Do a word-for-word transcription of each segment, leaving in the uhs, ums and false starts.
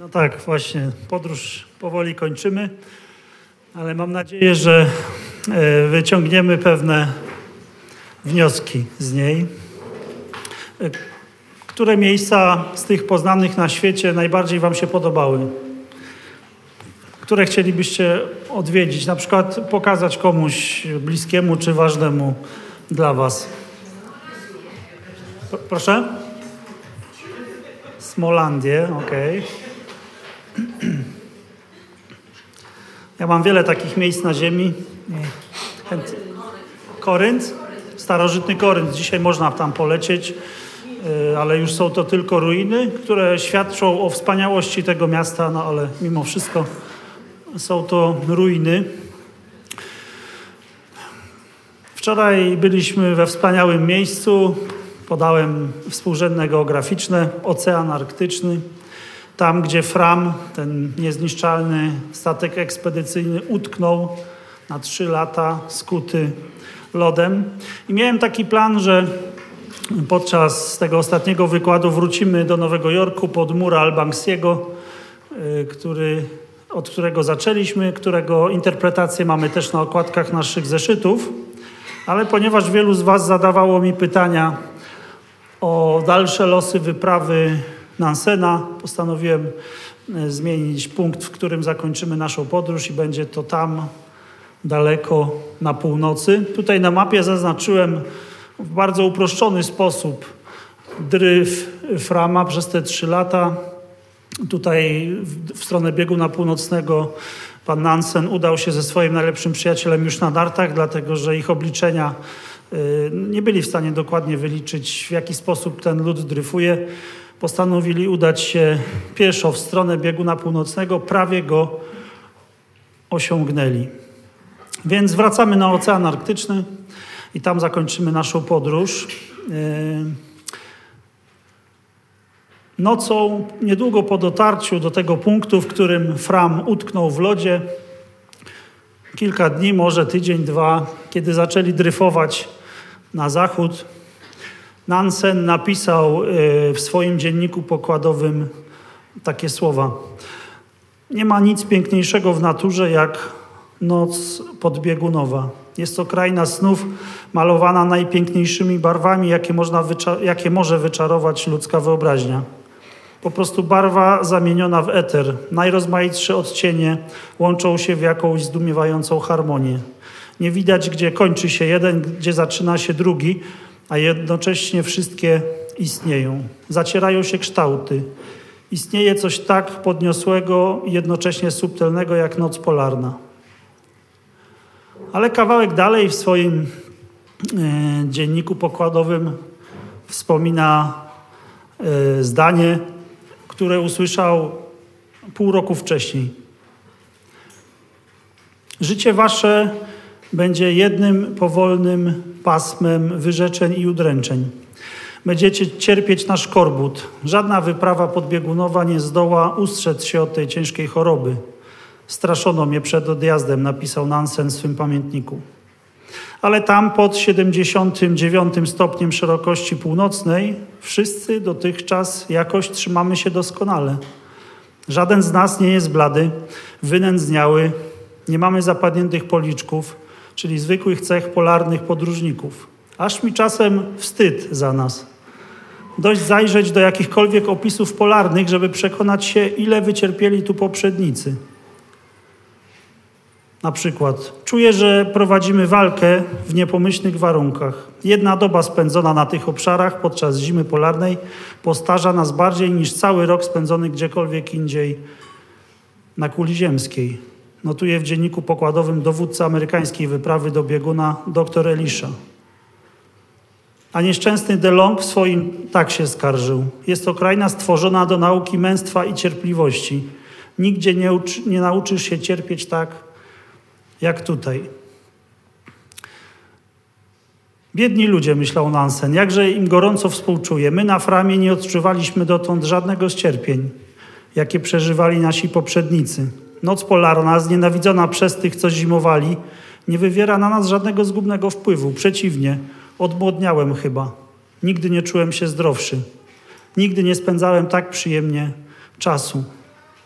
No tak, właśnie, podróż powoli kończymy, ale mam nadzieję, że wyciągniemy pewne wnioski z niej. Które miejsca z tych poznanych na świecie najbardziej wam się podobały? Które chcielibyście odwiedzić? Na przykład pokazać komuś bliskiemu czy ważnemu dla was? Proszę? Smolandię, okej. Okay. Ja mam wiele takich miejsc na ziemi. Korynt, starożytny Korynt. Dzisiaj można tam polecieć, ale już są to tylko ruiny, które świadczą o wspaniałości tego miasta, no ale mimo wszystko są to ruiny. Wczoraj byliśmy we wspaniałym miejscu. Podałem współrzędne geograficzne, Ocean Arktyczny. Tam, gdzie Fram, ten niezniszczalny statek ekspedycyjny, utknął na trzy lata, skuty lodem. I miałem taki plan, że podczas tego ostatniego wykładu wrócimy do Nowego Jorku pod mur Al-Banksiego, który, od którego zaczęliśmy, którego interpretację mamy też na okładkach naszych zeszytów. Ale ponieważ wielu z was zadawało mi pytania o dalsze losy wyprawy Nansena, postanowiłem zmienić punkt, w którym zakończymy naszą podróż i będzie to tam daleko na północy. Tutaj na mapie zaznaczyłem w bardzo uproszczony sposób dryf Frama przez te trzy lata. Tutaj w, w stronę bieguna północnego pan Nansen udał się ze swoim najlepszym przyjacielem już na nartach, dlatego że ich obliczenia y, nie byli w stanie dokładnie wyliczyć, w jaki sposób ten lód dryfuje. Postanowili udać się pieszo w stronę bieguna północnego, prawie go osiągnęli. Więc wracamy na Ocean Arktyczny i tam zakończymy naszą podróż. Nocą, niedługo po dotarciu do tego punktu, w którym Fram utknął w lodzie, kilka dni, może tydzień, dwa, kiedy zaczęli dryfować na zachód, Nansen napisał w swoim dzienniku pokładowym takie słowa. Nie ma nic piękniejszego w naturze jak noc podbiegunowa. Jest to kraina snów malowana najpiękniejszymi barwami, jakie, można wycza- jakie może wyczarować ludzka wyobraźnia. Po prostu barwa zamieniona w eter. Najrozmaitsze odcienie łączą się w jakąś zdumiewającą harmonię. Nie widać, gdzie kończy się jeden, gdzie zaczyna się drugi, a jednocześnie wszystkie istnieją. Zacierają się kształty. Istnieje coś tak podniosłego i jednocześnie subtelnego jak noc polarna. Ale kawałek dalej w swoim e, dzienniku pokładowym wspomina e, zdanie, które usłyszał pół roku wcześniej. Życie wasze będzie jednym powolnym pasmem wyrzeczeń i udręczeń. Będziecie cierpieć na szkorbut. Żadna wyprawa podbiegunowa nie zdoła ustrzec się od tej ciężkiej choroby. Straszono mnie przed odjazdem, napisał Nansen w swym pamiętniku. Ale tam pod siedemdziesiątym dziewiątym stopniem szerokości północnej wszyscy dotychczas jakoś trzymamy się doskonale. Żaden z nas nie jest blady, wynędzniały, nie mamy zapadniętych policzków, czyli zwykłych cech polarnych podróżników. Aż mi czasem wstyd za nas. Dość zajrzeć do jakichkolwiek opisów polarnych, żeby przekonać się, ile wycierpieli tu poprzednicy. Na przykład, czuję, że prowadzimy walkę w niepomyślnych warunkach. Jedna doba spędzona na tych obszarach podczas zimy polarnej postarza nas bardziej niż cały rok spędzony gdziekolwiek indziej na kuli ziemskiej. Notuje w dzienniku pokładowym dowódca amerykańskiej wyprawy do bieguna dr Elisha. A nieszczęsny DeLong w swoim tak się skarżył. Jest to kraina stworzona do nauki męstwa i cierpliwości. Nigdzie nie, uczy, nie nauczysz się cierpieć tak, jak tutaj. Biedni ludzie, myślał Nansen, jakże im gorąco współczuję. My na Framie nie odczuwaliśmy dotąd żadnego z cierpień, jakie przeżywali nasi poprzednicy. Noc polarna, znienawidzona przez tych, co zimowali, nie wywiera na nas żadnego zgubnego wpływu. Przeciwnie, odmłodniałem chyba. Nigdy nie czułem się zdrowszy. Nigdy nie spędzałem tak przyjemnie czasu.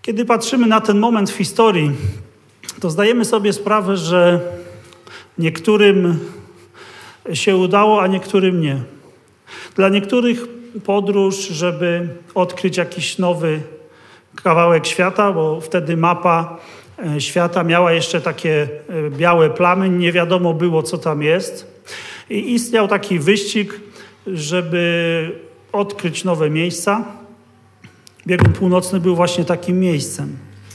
Kiedy patrzymy na ten moment w historii, to zdajemy sobie sprawę, że niektórym się udało, a niektórym nie. Dla niektórych podróż, żeby odkryć jakiś nowy kawałek świata, bo wtedy mapa świata miała jeszcze takie białe plamy, nie wiadomo było, co tam jest. I istniał taki wyścig, żeby odkryć nowe miejsca. Biegun północny był właśnie takim miejscem.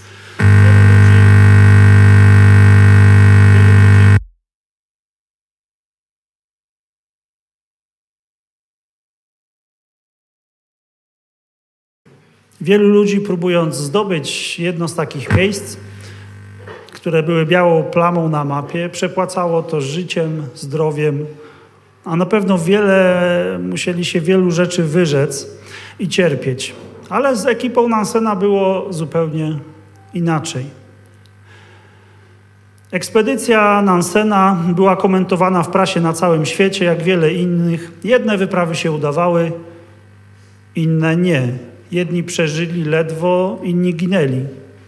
Wielu ludzi, próbując zdobyć jedno z takich miejsc, które były białą plamą na mapie, przepłacało to życiem, zdrowiem, a na pewno wiele, musieli się wielu rzeczy wyrzec i cierpieć. Ale z ekipą Nansena było zupełnie inaczej. Ekspedycja Nansena była komentowana w prasie na całym świecie, jak wiele innych. Jedne wyprawy się udawały, inne nie. Jedni przeżyli ledwo, inni ginęli.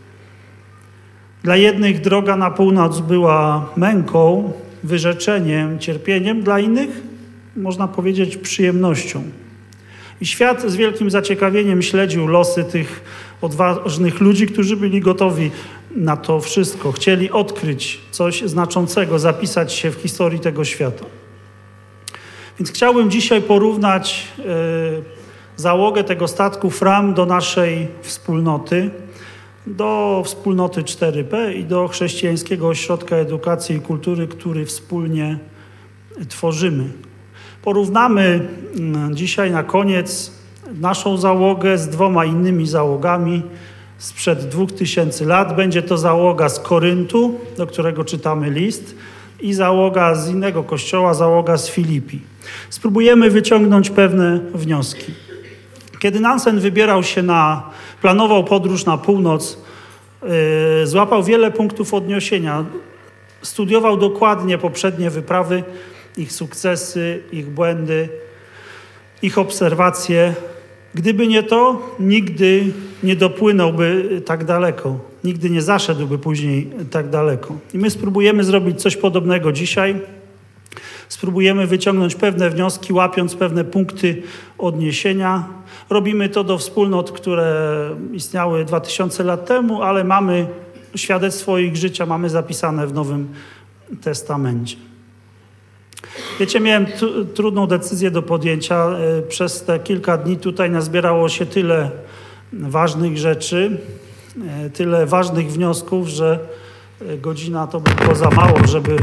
Dla jednych droga na północ była męką, wyrzeczeniem, cierpieniem, dla innych, można powiedzieć, przyjemnością. I świat z wielkim zaciekawieniem śledził losy tych odważnych ludzi, którzy byli gotowi na to wszystko. Chcieli odkryć coś znaczącego, zapisać się w historii tego świata. Więc chciałbym dzisiaj porównać yy, załogę tego statku Fram do naszej wspólnoty, do wspólnoty cztery P i do Chrześcijańskiego Ośrodka Edukacji i Kultury, który wspólnie tworzymy. Porównamy dzisiaj na koniec naszą załogę z dwoma innymi załogami sprzed dwóch tysięcy lat. Będzie to załoga z Koryntu, do którego czytamy list, i załoga z innego kościoła, załoga z Filipi. Spróbujemy wyciągnąć pewne wnioski. Kiedy Nansen wybierał się na, planował podróż na północ, yy, złapał wiele punktów odniesienia. Studiował dokładnie poprzednie wyprawy, ich sukcesy, ich błędy, ich obserwacje. Gdyby nie to, nigdy nie dopłynąłby tak daleko. Nigdy nie zaszedłby później tak daleko. I my spróbujemy zrobić coś podobnego dzisiaj. Spróbujemy wyciągnąć pewne wnioski, łapiąc pewne punkty odniesienia. Robimy to do wspólnot, które istniały dwa tysiące lat temu, ale mamy świadectwo ich życia, mamy zapisane w Nowym Testamencie. Wiecie, miałem t- trudną decyzję do podjęcia. Przez te kilka dni tutaj nazbierało się tyle ważnych rzeczy, tyle ważnych wniosków, że godzina to by było za mało, żeby...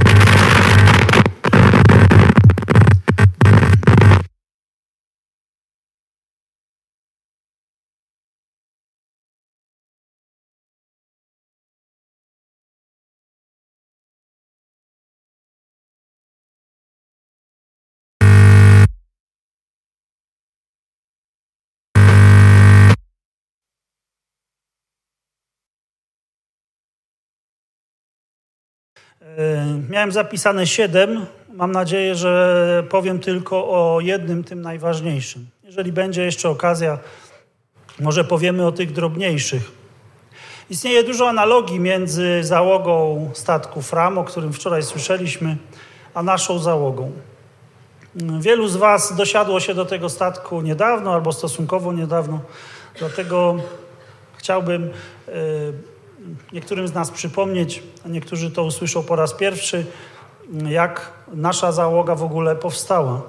Miałem zapisane siedem. Mam nadzieję, że powiem tylko o jednym, tym najważniejszym. Jeżeli będzie jeszcze okazja, może powiemy o tych drobniejszych. Istnieje dużo analogii między załogą statku Fram, o którym wczoraj słyszeliśmy, a naszą załogą. Wielu z was dosiadło się do tego statku niedawno albo stosunkowo niedawno, dlatego chciałbym niektórym z nas przypomnieć, a niektórzy to usłyszą po raz pierwszy, jak nasza załoga w ogóle powstała.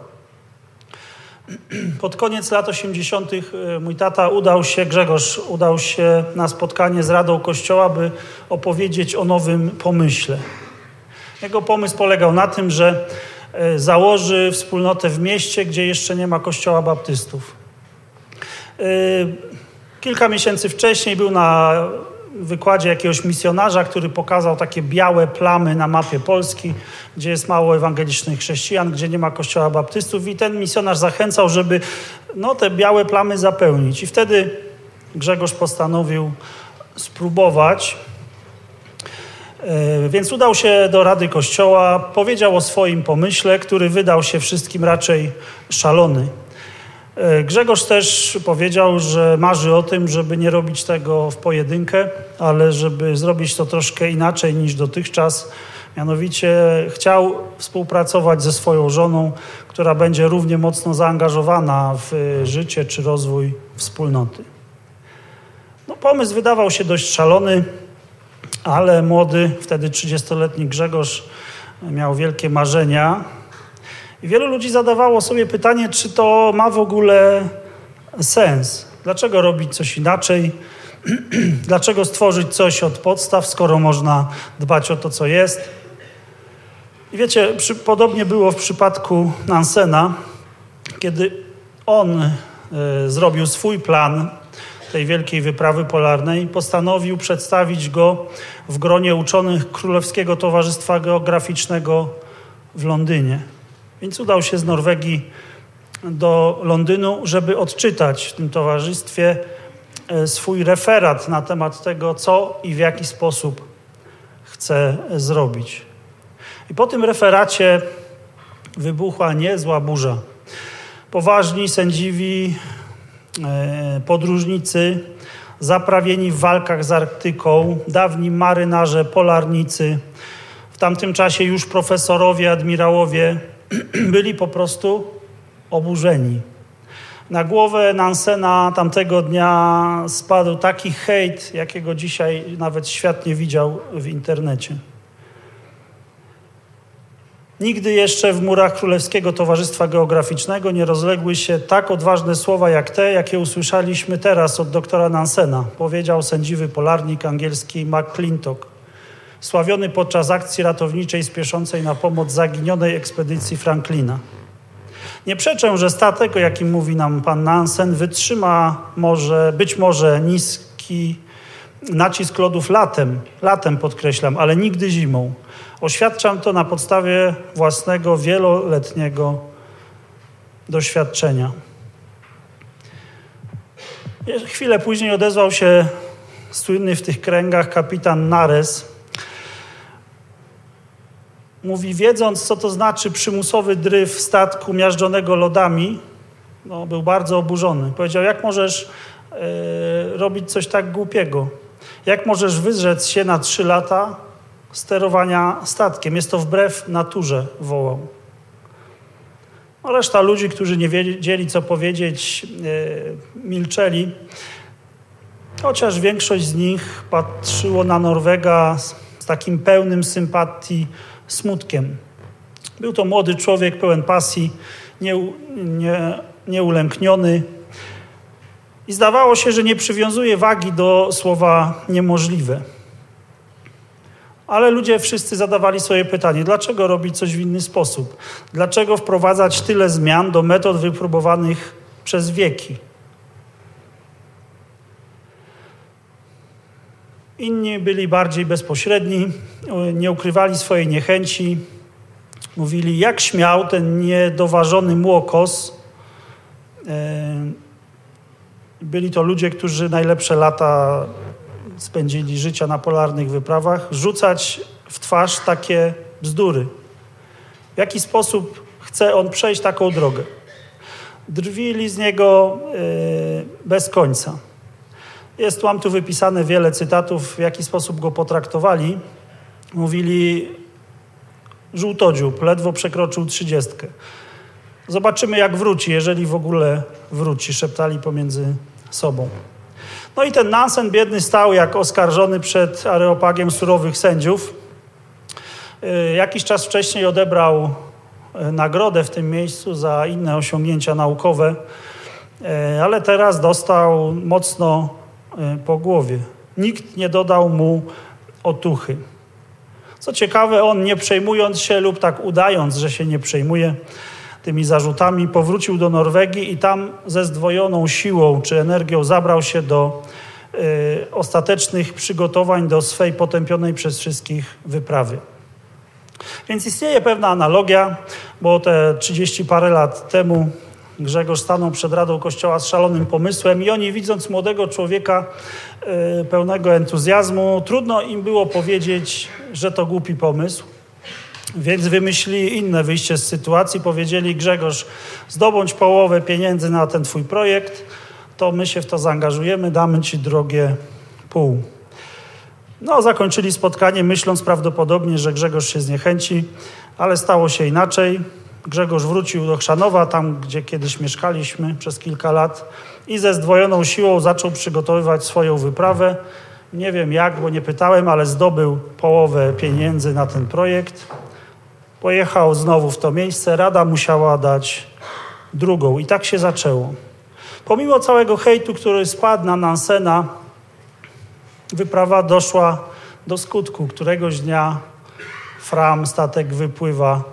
Pod koniec lat osiemdziesiątych mój tata udał się, Grzegorz udał się na spotkanie z Radą Kościoła, by opowiedzieć o nowym pomyśle. Jego pomysł polegał na tym, że założy wspólnotę w mieście, gdzie jeszcze nie ma kościoła baptystów. Kilka miesięcy wcześniej był na wykładzie jakiegoś misjonarza, który pokazał takie białe plamy na mapie Polski, gdzie jest mało ewangelicznych chrześcijan, gdzie nie ma kościoła baptystów, i ten misjonarz zachęcał, żeby no, te białe plamy zapełnić. I wtedy Grzegorz postanowił spróbować. Więc udał się do Rady Kościoła, powiedział o swoim pomyśle, który wydał się wszystkim raczej szalony. Grzegorz też powiedział, że marzy o tym, żeby nie robić tego w pojedynkę, ale żeby zrobić to troszkę inaczej niż dotychczas. Mianowicie chciał współpracować ze swoją żoną, która będzie równie mocno zaangażowana w życie czy rozwój wspólnoty. No, pomysł wydawał się dość szalony, ale młody, wtedy trzydziestoletni Grzegorz miał wielkie marzenia. I wielu ludzi zadawało sobie pytanie, czy to ma w ogóle sens. Dlaczego robić coś inaczej? Dlaczego stworzyć coś od podstaw, skoro można dbać o to, co jest? I wiecie, przy, podobnie było w przypadku Nansena, kiedy on y, zrobił swój plan tej wielkiej wyprawy polarnej, postanowił przedstawić go w gronie uczonych Królewskiego Towarzystwa Geograficznego w Londynie. Więc udał się z Norwegii do Londynu, żeby odczytać w tym towarzystwie swój referat na temat tego, co i w jaki sposób chce zrobić. I po tym referacie wybuchła niezła burza. Poważni, sędziwi, podróżnicy, zaprawieni w walkach z Arktyką, dawni marynarze, polarnicy, w tamtym czasie już profesorowie, admirałowie, byli po prostu oburzeni. Na głowę Nansena tamtego dnia spadł taki hejt, jakiego dzisiaj nawet świat nie widział w internecie. Nigdy jeszcze w murach Królewskiego Towarzystwa Geograficznego nie rozległy się tak odważne słowa jak te, jakie usłyszeliśmy teraz od doktora Nansena, powiedział sędziwy polarnik angielski McClintock, sławiony podczas akcji ratowniczej spieszącej na pomoc zaginionej ekspedycji Franklina. Nie przeczę, że statek, o jakim mówi nam pan Nansen, wytrzyma może, być może niski nacisk lodów latem, latem podkreślam, ale nigdy zimą. Oświadczam to na podstawie własnego wieloletniego doświadczenia. Chwilę później odezwał się słynny w tych kręgach kapitan Nares. Mówi, wiedząc, co to znaczy przymusowy dryf statku miażdżonego lodami, no, był bardzo oburzony. Powiedział, jak możesz yy, robić coś tak głupiego? Jak możesz wyrzec się na trzy lata sterowania statkiem? Jest to wbrew naturze, wołał. No, reszta ludzi, którzy nie wiedzieli, co powiedzieć, yy, milczeli. Chociaż większość z nich patrzyło na Norwega z, z takim pełnym sympatii, smutkiem. Był to młody człowiek pełen pasji, nie, nie, nieulękniony i zdawało się, że nie przywiązuje wagi do słowa niemożliwe. Ale ludzie wszyscy zadawali sobie pytanie, dlaczego robić coś w inny sposób? Dlaczego wprowadzać tyle zmian do metod wypróbowanych przez wieki? Inni byli bardziej bezpośredni, nie ukrywali swojej niechęci. Mówili, jak śmiał ten niedoważony młokos. Byli to ludzie, którzy najlepsze lata spędzili życia na polarnych wyprawach, rzucać w twarz takie bzdury. W jaki sposób chce on przejść taką drogę? Drwili z niego bez końca. Jest, mam tu wypisane wiele cytatów, w jaki sposób go potraktowali. Mówili, żółtodziób, ledwo przekroczył trzydziestkę. Zobaczymy, jak wróci, jeżeli w ogóle wróci, szeptali pomiędzy sobą. No i ten Nansen biedny stał jak oskarżony przed areopagiem surowych sędziów. Jakiś czas wcześniej odebrał nagrodę w tym miejscu za inne osiągnięcia naukowe, ale teraz dostał mocno po głowie. Nikt nie dodał mu otuchy. Co ciekawe, on nie przejmując się lub tak udając, że się nie przejmuje tymi zarzutami, powrócił do Norwegii i tam ze zdwojoną siłą czy energią zabrał się do y, ostatecznych przygotowań do swej potępionej przez wszystkich wyprawy. Więc istnieje pewna analogia, bo te trzydzieści parę lat temu Grzegorz stanął przed Radą Kościoła z szalonym pomysłem i oni, widząc młodego człowieka y, pełnego entuzjazmu, trudno im było powiedzieć, że to głupi pomysł. Więc wymyślili inne wyjście z sytuacji. Powiedzieli: Grzegorz, zdobądź połowę pieniędzy na ten twój projekt, to my się w to zaangażujemy, damy ci drogie pół. No, zakończyli spotkanie, myśląc prawdopodobnie, że Grzegorz się zniechęci, ale stało się inaczej. Grzegorz wrócił do Chrzanowa, tam gdzie kiedyś mieszkaliśmy przez kilka lat, i ze zdwojoną siłą zaczął przygotowywać swoją wyprawę. Nie wiem jak, bo nie pytałem, ale zdobył połowę pieniędzy na ten projekt. Pojechał znowu w to miejsce, rada musiała dać drugą i tak się zaczęło. Pomimo całego hejtu, który spadł na Nansena, wyprawa doszła do skutku. Któregoś dnia Fram, statek, wypływa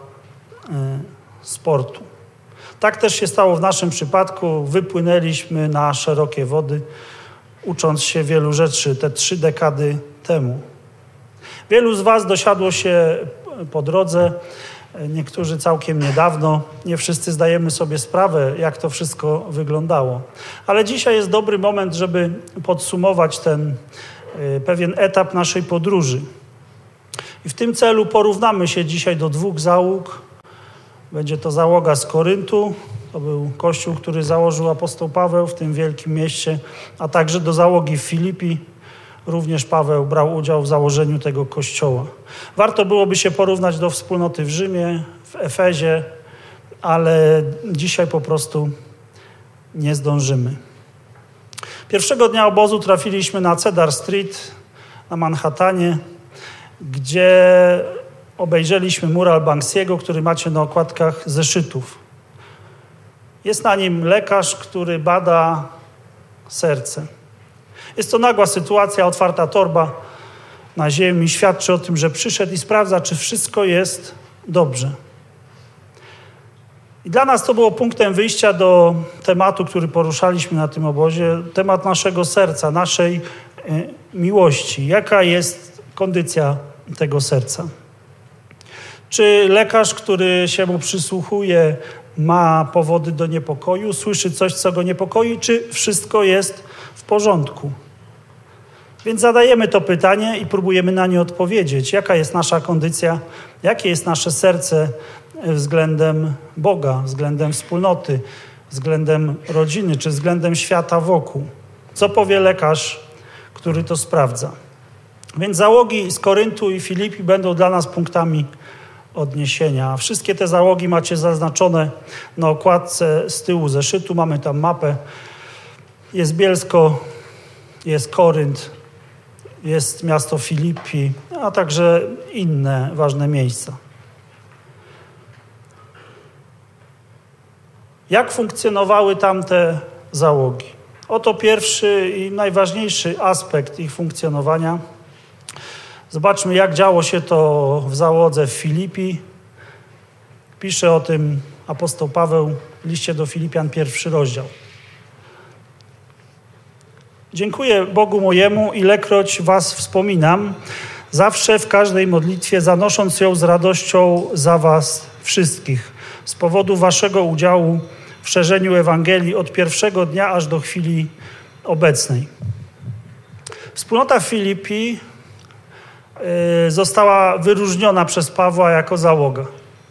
z portu. Tak też się stało w naszym przypadku. Wypłynęliśmy na szerokie wody, ucząc się wielu rzeczy te trzy dekady temu. Wielu z was dosiadło się po drodze, niektórzy całkiem niedawno. Nie wszyscy zdajemy sobie sprawę, jak to wszystko wyglądało. Ale dzisiaj jest dobry moment, żeby podsumować ten pewien etap naszej podróży. I w tym celu porównamy się dzisiaj do dwóch załóg. Będzie to załoga z Koryntu, to był kościół, który założył apostoł Paweł w tym wielkim mieście, a także do załogi w Filipi. Również Paweł brał udział w założeniu tego kościoła. Warto byłoby się porównać do wspólnoty w Rzymie, w Efezie, ale dzisiaj po prostu nie zdążymy. Pierwszego dnia obozu trafiliśmy na Cedar Street na Manhattanie, gdzie obejrzeliśmy mural Banksiego, który macie na okładkach zeszytów. Jest na nim lekarz, który bada serce. Jest to nagła sytuacja, otwarta torba na ziemi. Świadczy o tym, że przyszedł i sprawdza, czy wszystko jest dobrze. I dla nas to było punktem wyjścia do tematu, który poruszaliśmy na tym obozie. Temat naszego serca, naszej y, miłości. Jaka jest kondycja tego serca? Czy lekarz, który się mu przysłuchuje, ma powody do niepokoju, słyszy coś, co go niepokoi, czy wszystko jest w porządku? Więc zadajemy to pytanie i próbujemy na nie odpowiedzieć. Jaka jest nasza kondycja, jakie jest nasze serce względem Boga, względem wspólnoty, względem rodziny, czy względem świata wokół? Co powie lekarz, który to sprawdza? Więc załogi z Koryntu i Filipi będą dla nas punktami odniesienia. Wszystkie te załogi macie zaznaczone na okładce z tyłu zeszytu. Mamy tam mapę. Jest Bielsko, jest Korynt, jest miasto Filipi, a także inne ważne miejsca. Jak funkcjonowały tamte załogi? Oto pierwszy i najważniejszy aspekt ich funkcjonowania. Zobaczmy, jak działo się to w załodze w Filipi. Pisze o tym apostoł Paweł w liście do Filipian, pierwszy rozdział. Dziękuję Bogu mojemu, ilekroć was wspominam, zawsze w każdej modlitwie, zanosząc ją z radością za was wszystkich, z powodu waszego udziału w szerzeniu Ewangelii od pierwszego dnia aż do chwili obecnej. Wspólnota w Filipi została wyróżniona przez Pawła jako załoga.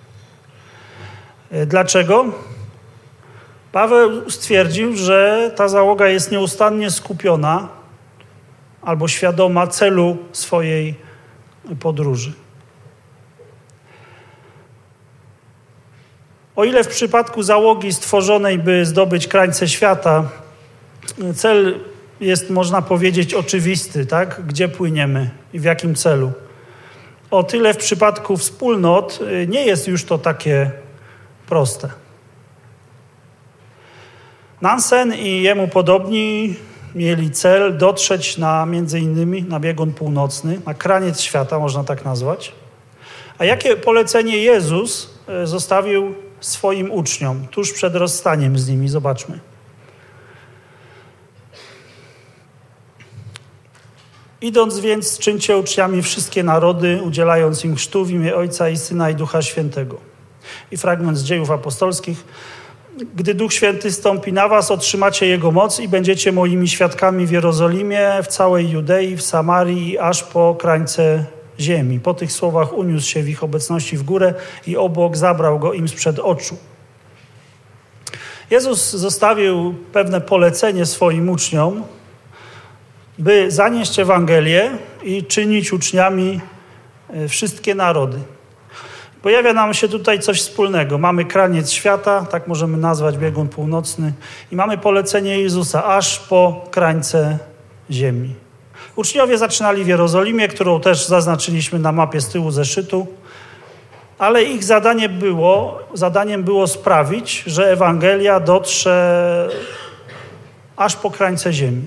Dlaczego? Paweł stwierdził, że ta załoga jest nieustannie skupiona albo świadoma celu swojej podróży. O ile w przypadku załogi stworzonej, by zdobyć krańce świata, cel jest, można powiedzieć, oczywisty, tak? Gdzie płyniemy i w jakim celu. O tyle w przypadku wspólnot nie jest już to takie proste. Nansen i jemu podobni mieli cel dotrzeć na, między innymi na biegun północny, na kraniec świata, można tak nazwać. A jakie polecenie Jezus zostawił swoim uczniom tuż przed rozstaniem z nimi? Zobaczmy. Idąc więc, czyńcie uczniami wszystkie narody, udzielając im chrztu w imię Ojca i Syna i Ducha Świętego. I fragment z Dziejów Apostolskich. Gdy Duch Święty stąpi na was, otrzymacie Jego moc i będziecie moimi świadkami w Jerozolimie, w całej Judei, w Samarii i aż po krańce ziemi. Po tych słowach uniósł się w ich obecności w górę i obłok zabrał go im sprzed oczu. Jezus zostawił pewne polecenie swoim uczniom, by zanieść Ewangelię i czynić uczniami wszystkie narody. Pojawia nam się tutaj coś wspólnego. Mamy kraniec świata, tak możemy nazwać biegun północny, i mamy polecenie Jezusa aż po krańce ziemi. Uczniowie zaczynali w Jerozolimie, którą też zaznaczyliśmy na mapie z tyłu zeszytu, ale ich zadanie było, zadaniem było sprawić, że Ewangelia dotrze aż po krańce ziemi.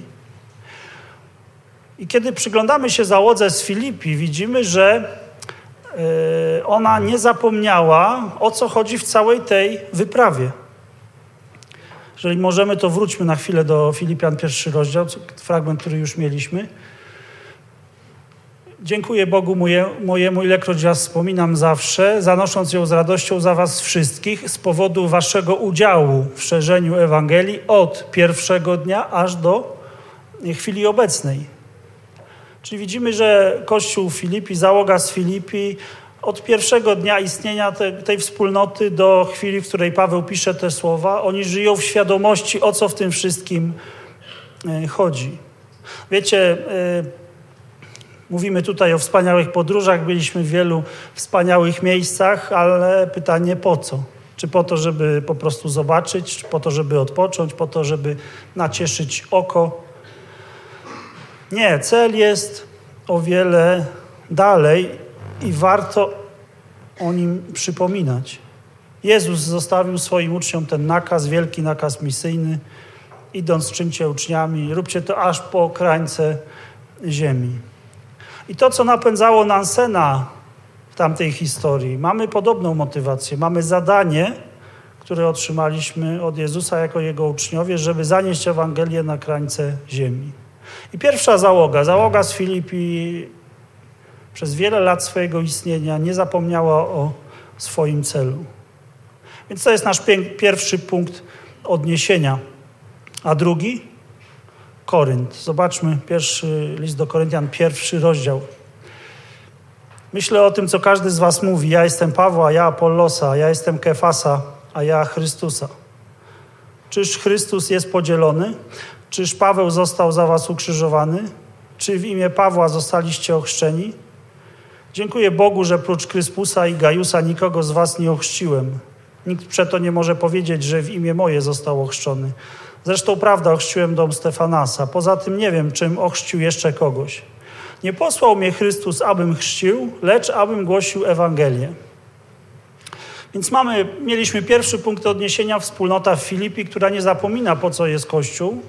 I kiedy przyglądamy się załodze z Filipi, widzimy, że ona nie zapomniała, o co chodzi w całej tej wyprawie. Jeżeli możemy, to wróćmy na chwilę do Filipian, pierwszy rozdział, fragment, który już mieliśmy. Dziękuję Bogu mojemu, ilekroć was wspominam zawsze, zanosząc ją z radością za was wszystkich z powodu waszego udziału w szerzeniu Ewangelii od pierwszego dnia aż do chwili obecnej. Czyli widzimy, że Kościół w Filipi, załoga z Filipi, od pierwszego dnia istnienia te, tej wspólnoty do chwili, w której Paweł pisze te słowa, oni żyją w świadomości, o co w tym wszystkim chodzi. Wiecie, mówimy tutaj o wspaniałych podróżach, byliśmy w wielu wspaniałych miejscach, ale pytanie po co? Czy po to, żeby po prostu zobaczyć, czy po to, żeby odpocząć, po to, żeby nacieszyć oko? Nie, cel jest o wiele dalej i warto o nim przypominać. Jezus zostawił swoim uczniom ten nakaz, wielki nakaz misyjny. Idąc, czyńcie uczniami, róbcie to aż po krańce ziemi. I to, co napędzało Nansena w tamtej historii, mamy podobną motywację. Mamy zadanie, które otrzymaliśmy od Jezusa jako Jego uczniowie, żeby zanieść Ewangelię na krańce ziemi. I pierwsza załoga, załoga z Filipi przez wiele lat swojego istnienia nie zapomniała o swoim celu. Więc to jest nasz pierwszy punkt odniesienia. A drugi? Korynt. Zobaczmy pierwszy list do Koryntian, pierwszy rozdział. Myślę o tym, co każdy z was mówi. Ja jestem Pawła, ja Apollosa, ja jestem Kefasa, a ja Chrystusa. Czyż Chrystus jest podzielony? Czyż Paweł został za was ukrzyżowany? Czy w imię Pawła zostaliście ochrzczeni? Dziękuję Bogu, że prócz Kryspusa i Gajusa nikogo z was nie ochrzciłem. Nikt przeto nie może powiedzieć, że w imię moje został ochrzczony. Zresztą prawda, ochrzciłem dom Stefanasa. Poza tym nie wiem, czym ochrzcił jeszcze kogoś. Nie posłał mnie Chrystus, abym chrzcił, lecz abym głosił Ewangelię. Więc mamy, mieliśmy pierwszy punkt odniesienia, wspólnota w Filipi, która nie zapomina, po co jest Kościół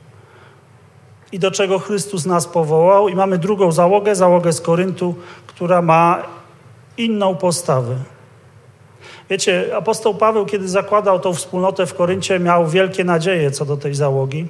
i do czego Chrystus nas powołał. I mamy drugą załogę, załogę z Koryntu, która ma inną postawę. Wiecie, apostoł Paweł, kiedy zakładał tą wspólnotę w Koryncie, miał wielkie nadzieje co do tej załogi,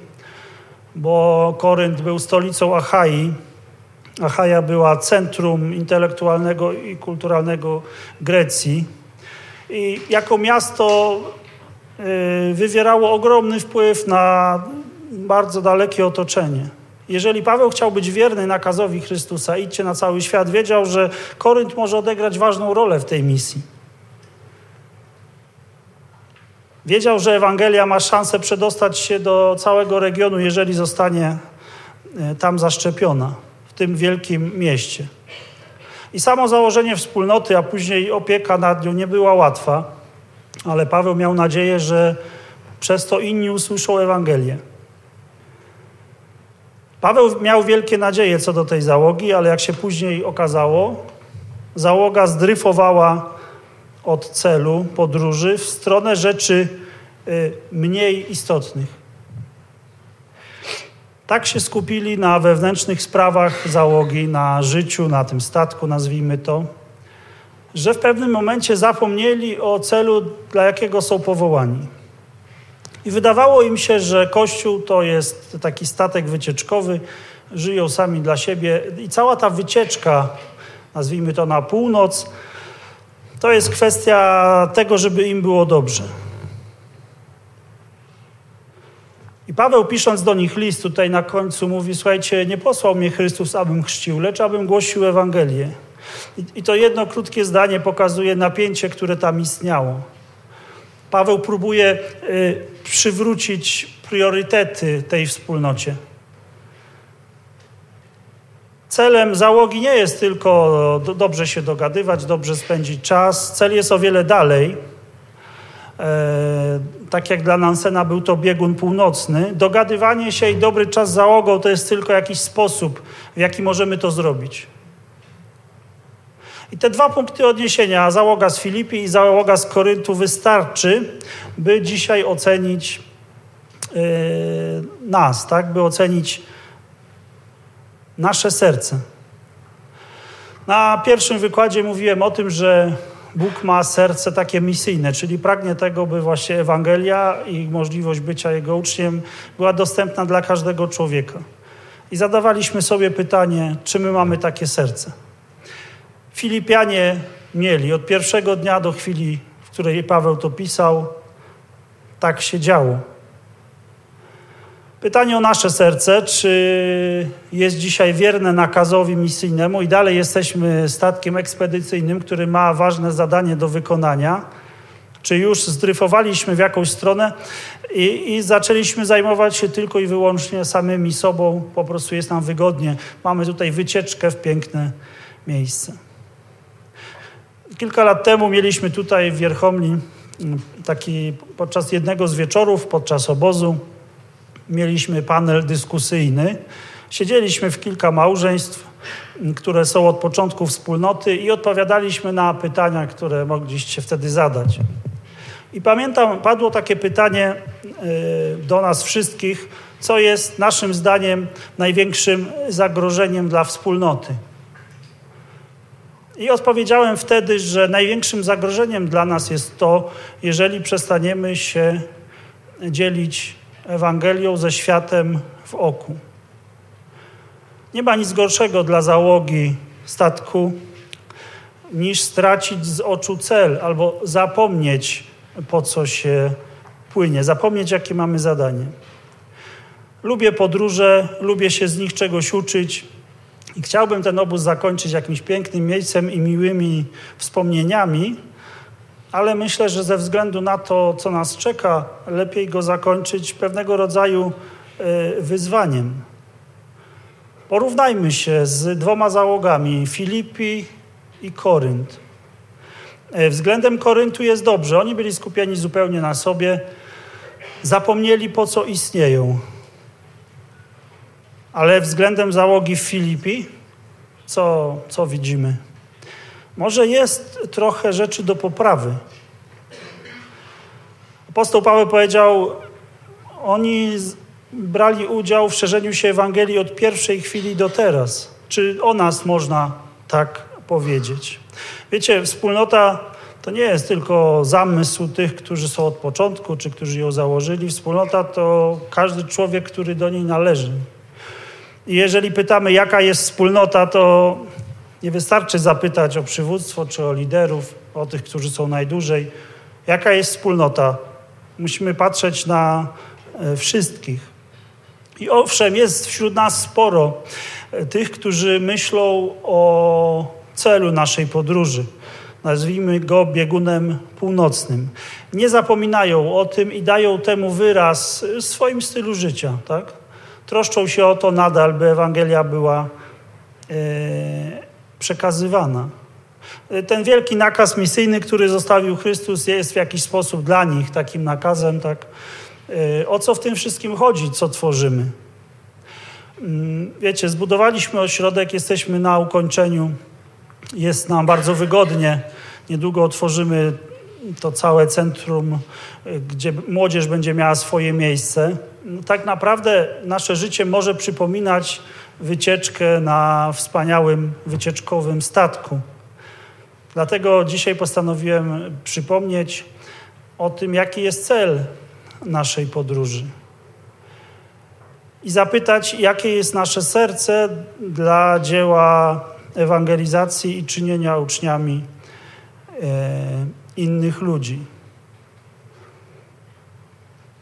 bo Korynt był stolicą Achai. Achaja była centrum intelektualnego i kulturalnego Grecji. I jako miasto wywierało ogromny wpływ na bardzo dalekie otoczenie. Jeżeli Paweł chciał być wierny nakazowi Chrystusa, idźcie na cały świat, wiedział, że Korynt może odegrać ważną rolę w tej misji. Wiedział, że Ewangelia ma szansę przedostać się do całego regionu, jeżeli zostanie tam zaszczepiona, w tym wielkim mieście. I samo założenie wspólnoty, a później opieka nad nią nie była łatwa, ale Paweł miał nadzieję, że przez to inni usłyszą Ewangelię. Paweł miał wielkie nadzieje co do tej załogi, ale jak się później okazało, załoga zdryfowała od celu podróży w stronę rzeczy mniej istotnych. Tak się skupili na wewnętrznych sprawach załogi, na życiu, na tym statku, nazwijmy to, że w pewnym momencie zapomnieli o celu, dla jakiego są powołani. I wydawało im się, że Kościół to jest taki statek wycieczkowy, żyją sami dla siebie i cała ta wycieczka, nazwijmy to na północ, to jest kwestia tego, żeby im było dobrze. I Paweł, pisząc do nich list, tutaj na końcu mówi, słuchajcie, nie posłał mnie Chrystus, abym chrzcił, lecz abym głosił Ewangelię. I, I to jedno krótkie zdanie pokazuje napięcie, które tam istniało. Paweł próbuje y, przywrócić priorytety tej wspólnocie. Celem załogi nie jest tylko do, dobrze się dogadywać, dobrze spędzić czas. Cel jest o wiele dalej. E, tak jak dla Nansena był to biegun północny. Dogadywanie się i dobry czas z załogą to jest tylko jakiś sposób, w jaki możemy to zrobić. I te dwa punkty odniesienia, załoga z Filipi i załoga z Koryntu, wystarczy, by dzisiaj ocenić yy, nas, tak? By ocenić nasze serce. Na pierwszym wykładzie mówiłem o tym, że Bóg ma serce takie misyjne, czyli pragnie tego, by właśnie Ewangelia i możliwość bycia Jego uczniem była dostępna dla każdego człowieka. I zadawaliśmy sobie pytanie, czy my mamy takie serce. Filipianie mieli od pierwszego dnia do chwili, w której Paweł to pisał, tak się działo. Pytanie o nasze serce, czy jest dzisiaj wierne nakazowi misyjnemu i dalej jesteśmy statkiem ekspedycyjnym, który ma ważne zadanie do wykonania, czy już zdryfowaliśmy w jakąś stronę i, i zaczęliśmy zajmować się tylko i wyłącznie samymi sobą, po prostu jest nam wygodnie. Mamy tutaj wycieczkę w piękne miejsce. Kilka lat temu mieliśmy tutaj w Wierchomli taki, podczas jednego z wieczorów, podczas obozu, mieliśmy panel dyskusyjny. Siedzieliśmy w kilka małżeństw, które są od początku wspólnoty i odpowiadaliśmy na pytania, które mogliście wtedy zadać. I pamiętam, padło takie pytanie do nas wszystkich, co jest naszym zdaniem największym zagrożeniem dla wspólnoty. I odpowiedziałem wtedy, że największym zagrożeniem dla nas jest to, jeżeli przestaniemy się dzielić Ewangelią ze światem w oku. Nie ma nic gorszego dla załogi statku, niż stracić z oczu cel albo zapomnieć, po co się płynie, zapomnieć, jakie mamy zadanie. Lubię podróże, lubię się z nich czegoś uczyć i chciałbym ten obóz zakończyć jakimś pięknym miejscem i miłymi wspomnieniami, ale myślę, że ze względu na to, co nas czeka, lepiej go zakończyć pewnego rodzaju wyzwaniem. Porównajmy się z dwoma załogami, Filipi i Korynt. Względem Koryntu jest dobrze. Oni byli skupieni zupełnie na sobie. Zapomnieli, po co istnieją. Ale względem załogi w Filipi, co, co widzimy? Może jest trochę rzeczy do poprawy. Apostoł Paweł powiedział, oni brali udział w szerzeniu się Ewangelii od pierwszej chwili do teraz. Czy o nas można tak powiedzieć? Wiecie, wspólnota to nie jest tylko zamysł tych, którzy są od początku, czy którzy ją założyli. Wspólnota to każdy człowiek, który do niej należy. I jeżeli pytamy, jaka jest wspólnota, to nie wystarczy zapytać o przywództwo, czy o liderów, o tych, którzy są najdłużej. Jaka jest wspólnota? Musimy patrzeć na wszystkich. I owszem, jest wśród nas sporo tych, którzy myślą o celu naszej podróży. Nazwijmy go biegunem północnym. Nie zapominają o tym i dają temu wyraz w swoim stylu życia, tak? Troszczą się o to nadal, by Ewangelia była e, przekazywana. Ten wielki nakaz misyjny, który zostawił Chrystus, jest w jakiś sposób dla nich takim nakazem, tak? E, o co w tym wszystkim chodzi, co tworzymy? Wiecie, zbudowaliśmy ośrodek, jesteśmy na ukończeniu. Jest nam bardzo wygodnie. Niedługo otworzymy to całe centrum, gdzie młodzież będzie miała swoje miejsce. Tak naprawdę nasze życie może przypominać wycieczkę na wspaniałym wycieczkowym statku. Dlatego dzisiaj postanowiłem przypomnieć o tym, jaki jest cel naszej podróży. I zapytać, jakie jest nasze serce dla dzieła ewangelizacji i czynienia uczniami e, innych ludzi.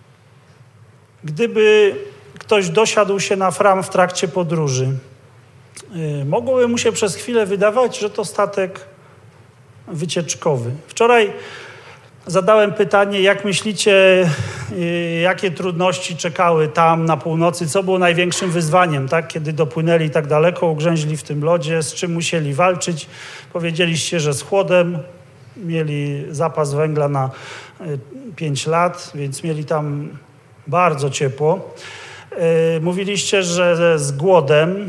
Gdyby ktoś dosiadł się na Fram w trakcie podróży Mogłoby mu się przez chwilę wydawać, że to statek wycieczkowy. Wczoraj zadałem pytanie, jak myślicie, jakie trudności czekały tam na północy, co było największym wyzwaniem, tak? Kiedy dopłynęli tak daleko, ugrzęźli w tym lodzie, z czym musieli walczyć. Powiedzieliście, że z chłodem, mieli zapas węgla na pięć lat, więc mieli tam bardzo ciepło. Mówiliście, że z głodem.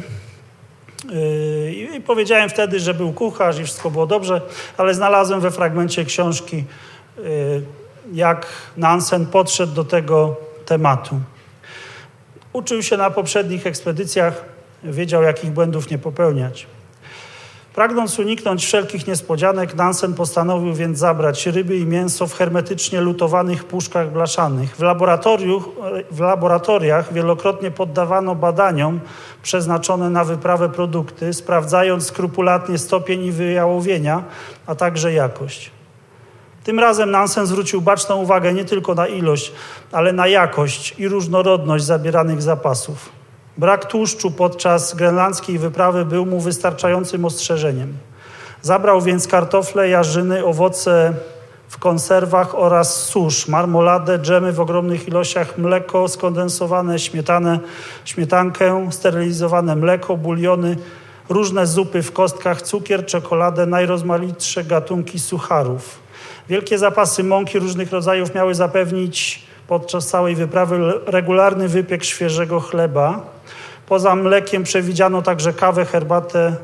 I powiedziałem wtedy, że był kucharz i wszystko było dobrze, ale znalazłem we fragmencie książki, jak Nansen podszedł do tego tematu. Uczył się na poprzednich ekspedycjach, wiedział, jakich błędów nie popełniać. Pragnąc uniknąć wszelkich niespodzianek, Nansen postanowił więc zabrać ryby i mięso w hermetycznie lutowanych puszkach blaszanych. W, w laboratoriach wielokrotnie poddawano badaniom przeznaczone na wyprawę produkty, sprawdzając skrupulatnie stopień wyjałowienia, a także jakość. Tym razem Nansen zwrócił baczną uwagę nie tylko na ilość, ale na jakość i różnorodność zabieranych zapasów. Brak tłuszczu podczas grenlandzkiej wyprawy był mu wystarczającym ostrzeżeniem. Zabrał więc kartofle, jarzyny, owoce w konserwach oraz susz, marmoladę, dżemy w ogromnych ilościach, mleko skondensowane, śmietanę, śmietankę, sterylizowane mleko, buliony, różne zupy w kostkach, cukier, czekoladę, najrozmaitsze gatunki sucharów. Wielkie zapasy mąki różnych rodzajów miały zapewnić podczas całej wyprawy regularny wypiek świeżego chleba. Poza mlekiem przewidziano także kawę, herbatę,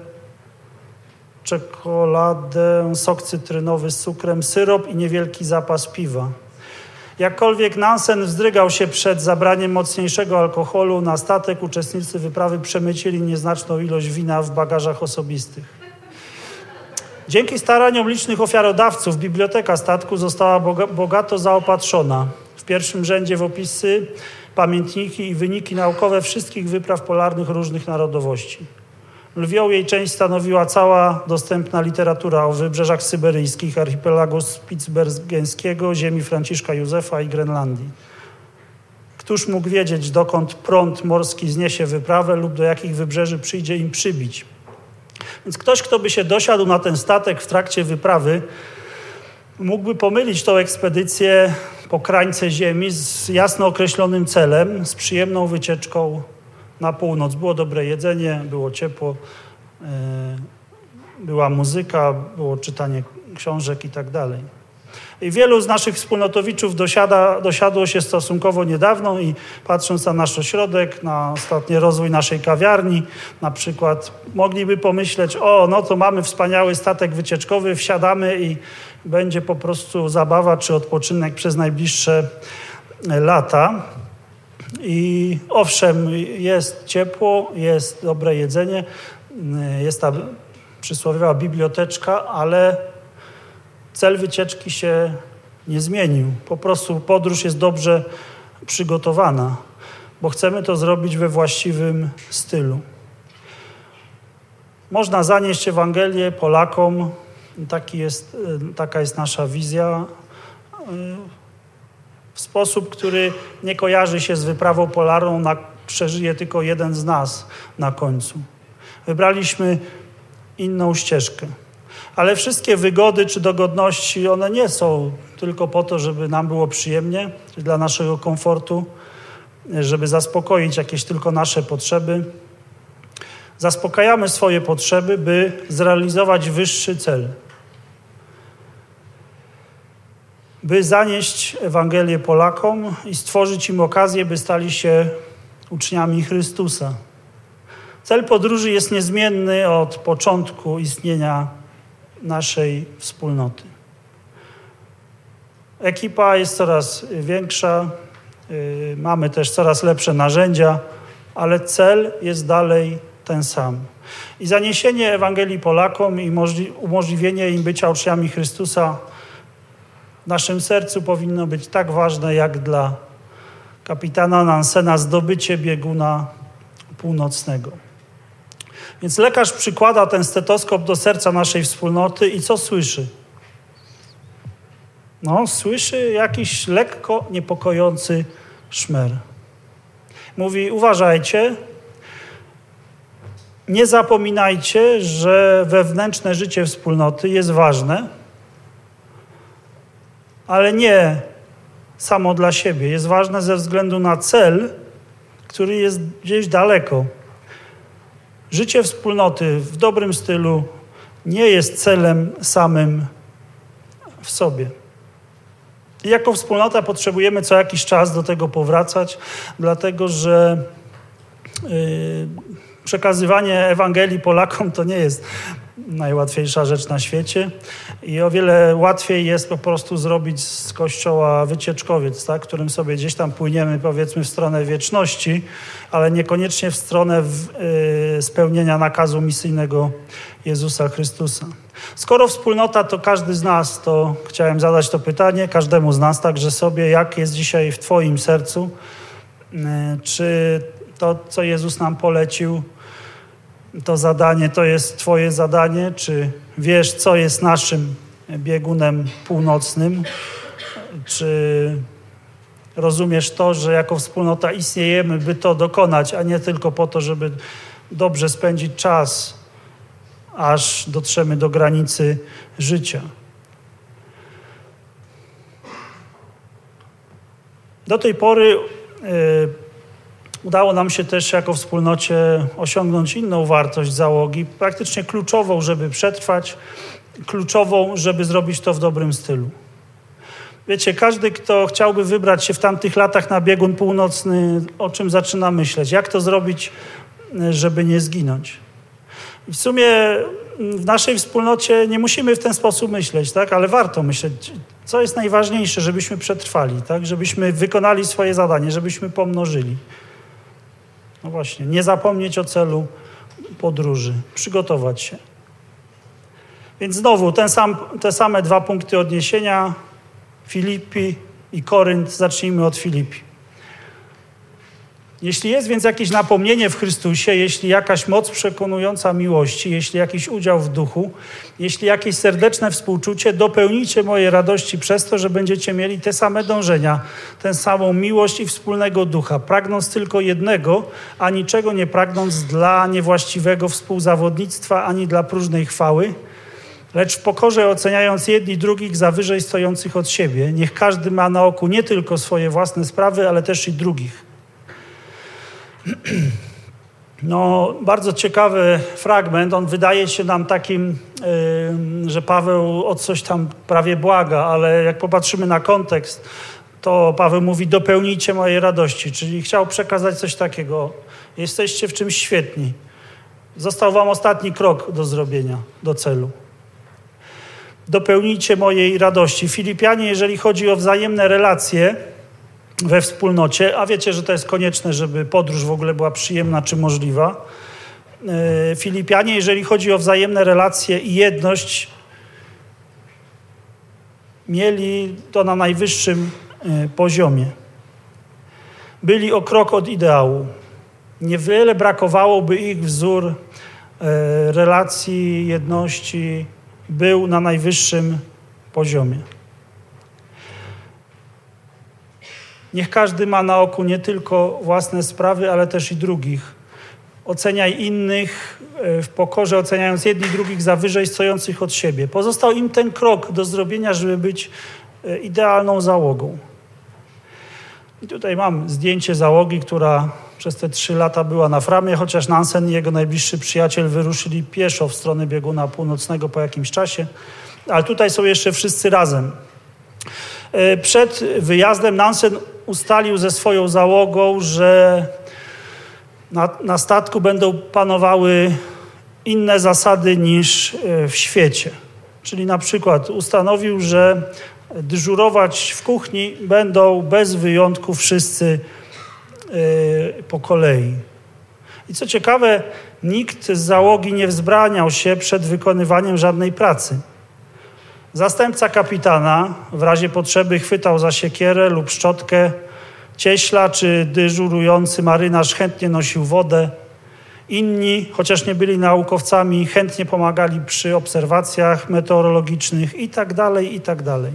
czekoladę, sok cytrynowy z cukrem, syrop i niewielki zapas piwa. Jakkolwiek Nansen wzdrygał się przed zabraniem mocniejszego alkoholu, na statek uczestnicy wyprawy przemycili nieznaczną ilość wina w bagażach osobistych. Dzięki staraniom licznych ofiarodawców biblioteka statku została bogato zaopatrzona. W pierwszym rzędzie w opisy, pamiętniki i wyniki naukowe wszystkich wypraw polarnych różnych narodowości. Lwią jej część stanowiła cała dostępna literatura o wybrzeżach syberyjskich, archipelagu Spitsbergeńskiego, ziemi Franciszka Józefa i Grenlandii. Któż mógł wiedzieć, dokąd prąd morski zniesie wyprawę lub do jakich wybrzeży przyjdzie im przybić? Więc ktoś, kto by się dosiadł na ten statek w trakcie wyprawy, mógłby pomylić tą ekspedycję po krańce ziemi z jasno określonym celem, z przyjemną wycieczką na północ. Było dobre jedzenie, było ciepło, była muzyka, było czytanie książek i tak dalej. I wielu z naszych wspólnotowiczów dosiada, dosiadło się stosunkowo niedawno i patrząc na nasz ośrodek, na ostatni rozwój naszej kawiarni, na przykład mogliby pomyśleć, o, no to mamy wspaniały statek wycieczkowy, wsiadamy i będzie po prostu zabawa czy odpoczynek przez najbliższe lata. I owszem, jest ciepło, jest dobre jedzenie, jest ta przysłowiowa biblioteczka, ale cel wycieczki się nie zmienił. Po prostu podróż jest dobrze przygotowana, bo chcemy to zrobić we właściwym stylu. Można zanieść Ewangelię Polakom. Taki jest, taka jest nasza wizja. W sposób, który nie kojarzy się z wyprawą polarną, na, przeżyje tylko jeden z nas na końcu. Wybraliśmy inną ścieżkę. Ale wszystkie wygody czy dogodności, one nie są tylko po to, żeby nam było przyjemnie, czy dla naszego komfortu, żeby zaspokoić jakieś tylko nasze potrzeby. Zaspokajamy swoje potrzeby, by zrealizować wyższy cel. By zanieść Ewangelię Polakom i stworzyć im okazję, by stali się uczniami Chrystusa. Cel podróży jest niezmienny od początku istnienia naszej wspólnoty. Ekipa jest coraz większa, yy, mamy też coraz lepsze narzędzia, ale cel jest dalej ten sam. I zaniesienie Ewangelii Polakom i możli- umożliwienie im bycia uczniami Chrystusa w naszym sercu powinno być tak ważne, jak dla kapitana Nansena zdobycie bieguna północnego. Więc lekarz przykłada ten stetoskop do serca naszej wspólnoty i co słyszy? No, słyszy jakiś lekko niepokojący szmer. Mówi, uważajcie, Nie zapominajcie, że wewnętrzne życie wspólnoty jest ważne, ale nie samo dla siebie. Jest ważne ze względu na cel, który jest gdzieś daleko. Życie wspólnoty w dobrym stylu nie jest celem samym w sobie. I jako wspólnota potrzebujemy co jakiś czas do tego powracać, dlatego że yy, przekazywanie Ewangelii Polakom to nie jest najłatwiejsza rzecz na świecie i o wiele łatwiej jest po prostu zrobić z Kościoła wycieczkowiec, tak, którym sobie gdzieś tam płyniemy, powiedzmy, w stronę wieczności, ale niekoniecznie w stronę w, yy, spełnienia nakazu misyjnego Jezusa Chrystusa. Skoro wspólnota to każdy z nas, to chciałem zadać to pytanie każdemu z nas, także sobie, jak jest dzisiaj w Twoim sercu, yy, czy to, co Jezus nam polecił, to zadanie to jest Twoje zadanie, czy wiesz, co jest naszym biegunem północnym, czy rozumiesz to, że jako wspólnota istniejemy, by to dokonać, a nie tylko po to, żeby dobrze spędzić czas, aż dotrzemy do granicy życia. Do tej pory yy, udało nam się też jako wspólnocie osiągnąć inną wartość załogi, praktycznie kluczową, żeby przetrwać, kluczową, żeby zrobić to w dobrym stylu. Wiecie, każdy, kto chciałby wybrać się w tamtych latach na biegun północny, o czym zaczyna myśleć? Jak to zrobić, żeby nie zginąć? I w sumie w naszej wspólnocie nie musimy w ten sposób myśleć, tak? Ale warto myśleć, co jest najważniejsze, żebyśmy przetrwali, tak? Żebyśmy wykonali swoje zadanie, żebyśmy pomnożyli. No właśnie, nie zapomnieć o celu podróży, przygotować się. Więc znowu ten sam, te same dwa punkty odniesienia, Filipi i Korynt. Zacznijmy od Filipi. Jeśli jest więc jakieś napomnienie w Chrystusie, jeśli jakaś moc przekonująca miłości, jeśli jakiś udział w duchu, jeśli jakieś serdeczne współczucie, dopełnijcie mojej radości przez to, że będziecie mieli te same dążenia, tę samą miłość i wspólnego ducha, pragnąc tylko jednego, a niczego nie pragnąc dla niewłaściwego współzawodnictwa, ani dla próżnej chwały, lecz w pokorze oceniając jedni drugich za wyżej stojących od siebie. Niech każdy ma na oku nie tylko swoje własne sprawy, ale też i drugich. No, bardzo ciekawy fragment. On wydaje się nam takim, yy, że Paweł o coś tam prawie błaga, ale jak popatrzymy na kontekst, to Paweł mówi: dopełnijcie mojej radości, czyli chciał przekazać coś takiego. Jesteście w czymś świetni. Został wam ostatni krok do zrobienia, do celu. Dopełnijcie mojej radości. Filipianie, jeżeli chodzi o wzajemne relacje we wspólnocie, a wiecie, że to jest konieczne, żeby podróż w ogóle była przyjemna czy możliwa. Filipianie, jeżeli chodzi o wzajemne relacje i jedność, mieli to na najwyższym poziomie. Byli o krok od ideału. Niewiele brakowało, by ich wzór relacji, jedności był na najwyższym poziomie. Niech każdy ma na oku nie tylko własne sprawy, ale też i drugich. Oceniaj innych w pokorze, oceniając jedni drugich za wyżej stojących od siebie. Pozostał im ten krok do zrobienia, żeby być idealną załogą. I tutaj mam zdjęcie załogi, która przez te trzy lata była na Framie, chociaż Nansen i jego najbliższy przyjaciel wyruszyli pieszo w stronę bieguna północnego po jakimś czasie. Ale tutaj są jeszcze wszyscy razem. Przed wyjazdem Nansen ustalił ze swoją załogą, że na, na statku będą panowały inne zasady niż w świecie. Czyli na przykład ustanowił, że dyżurować w kuchni będą bez wyjątku wszyscy yy, po kolei. I co ciekawe, nikt z załogi nie wzbraniał się przed wykonywaniem żadnej pracy. Zastępca kapitana w razie potrzeby chwytał za siekierę lub szczotkę, cieśla czy dyżurujący marynarz chętnie nosił wodę. Inni, chociaż nie byli naukowcami, chętnie pomagali przy obserwacjach meteorologicznych i tak dalej, i tak dalej.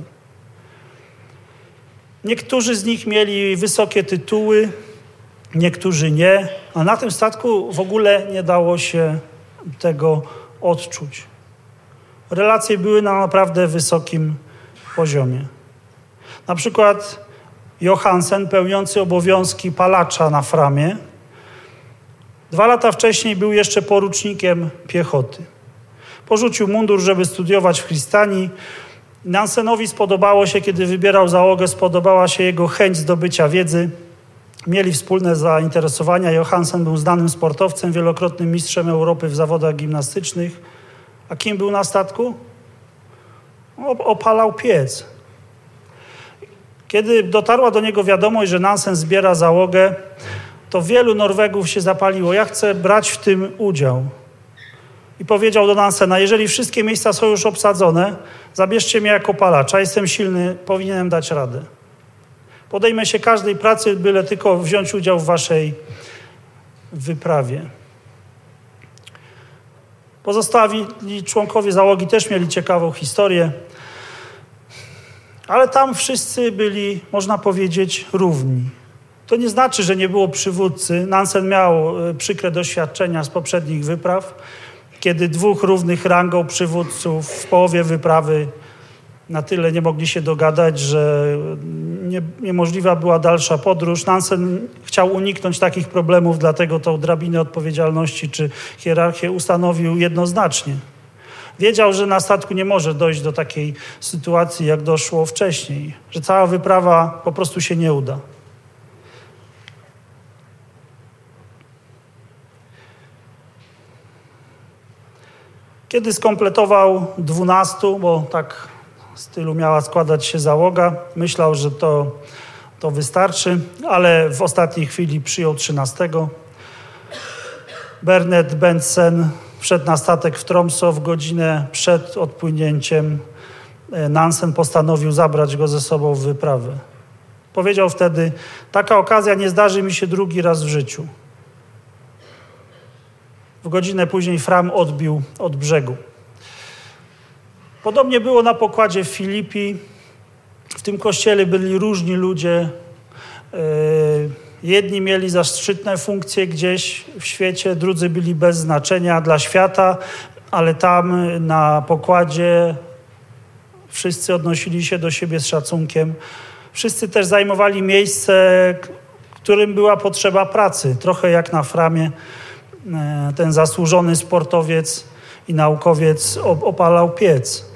Niektórzy z nich mieli wysokie tytuły, niektórzy nie, A na tym statku w ogóle nie dało się tego odczuć. Relacje były na naprawdę wysokim poziomie. Na przykład Johansen, pełniący obowiązki palacza na Framie, dwa lata wcześniej był jeszcze porucznikiem piechoty. Porzucił mundur, żeby studiować w Kristanii. Nansenowi spodobało się, kiedy wybierał załogę, spodobała się jego chęć zdobycia wiedzy. Mieli wspólne zainteresowania. Johansen był znanym sportowcem, wielokrotnym mistrzem Europy w zawodach gimnastycznych. A kim był na statku? Opalał piec. Kiedy dotarła do niego wiadomość, że Nansen zbiera załogę, to wielu Norwegów się zapaliło. Ja chcę brać w tym udział. I powiedział do Nansena, jeżeli wszystkie miejsca są już obsadzone, zabierzcie mnie jako palacza, jestem silny, powinienem dać radę. Podejmę się każdej pracy, byle tylko wziąć udział w waszej wyprawie. Pozostali członkowie załogi też mieli ciekawą historię, ale tam wszyscy byli, można powiedzieć, równi. To nie znaczy, że nie było przywódcy. Nansen miał przykre doświadczenia z poprzednich wypraw, kiedy dwóch równych rangą przywódców w połowie wyprawy na tyle nie mogli się dogadać, że nie, niemożliwa była dalsza podróż. Nansen chciał uniknąć takich problemów, dlatego tą drabinę odpowiedzialności czy hierarchię ustanowił jednoznacznie. Wiedział, że na statku nie może dojść do takiej sytuacji, jak doszło wcześniej, że cała wyprawa po prostu się nie uda. Kiedy skompletował dwunastu, bo tak z tylu miała składać się załoga, myślał, że to, to wystarczy, ale w ostatniej chwili przyjął trzynastego. Bernet Bentsen wszedł na statek w Tromsø w godzinę przed odpłynięciem. Nansen postanowił zabrać go ze sobą w wyprawę. Powiedział wtedy, taka okazja nie zdarzy mi się drugi raz w życiu. W godzinę później Fram odbił od brzegu. Podobnie było na pokładzie w Filipi. W tym kościele byli różni ludzie. Jedni mieli zaszczytne funkcje gdzieś w świecie, drudzy byli bez znaczenia dla świata, ale tam na pokładzie wszyscy odnosili się do siebie z szacunkiem. Wszyscy też zajmowali miejsce, którym była potrzeba pracy. Trochę jak na Framie. Ten zasłużony sportowiec i naukowiec opalał piec.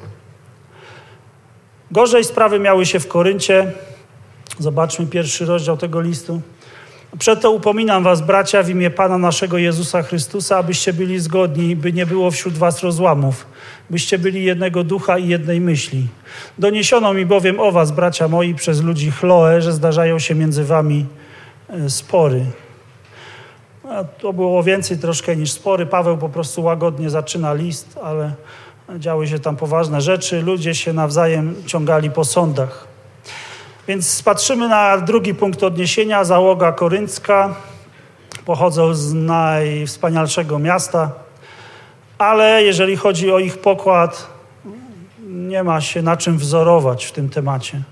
Gorzej sprawy miały się w Koryncie. Zobaczmy pierwszy rozdział tego listu. Przeto upominam was, bracia, w imię Pana naszego Jezusa Chrystusa, abyście byli zgodni, by nie było wśród was rozłamów, byście byli jednego ducha i jednej myśli. Doniesiono mi bowiem o was, bracia moi, przez ludzi Chloe, że zdarzają się między wami spory. A to było więcej troszkę niż spory. Paweł po prostu łagodnie zaczyna list, ale działy się tam poważne rzeczy. Ludzie się nawzajem ciągali po sądach. Więc patrzymy na drugi punkt odniesienia. Załoga koryncka. Pochodzą z najwspanialszego miasta. Ale jeżeli chodzi o ich pokład, nie ma się na czym wzorować w tym temacie.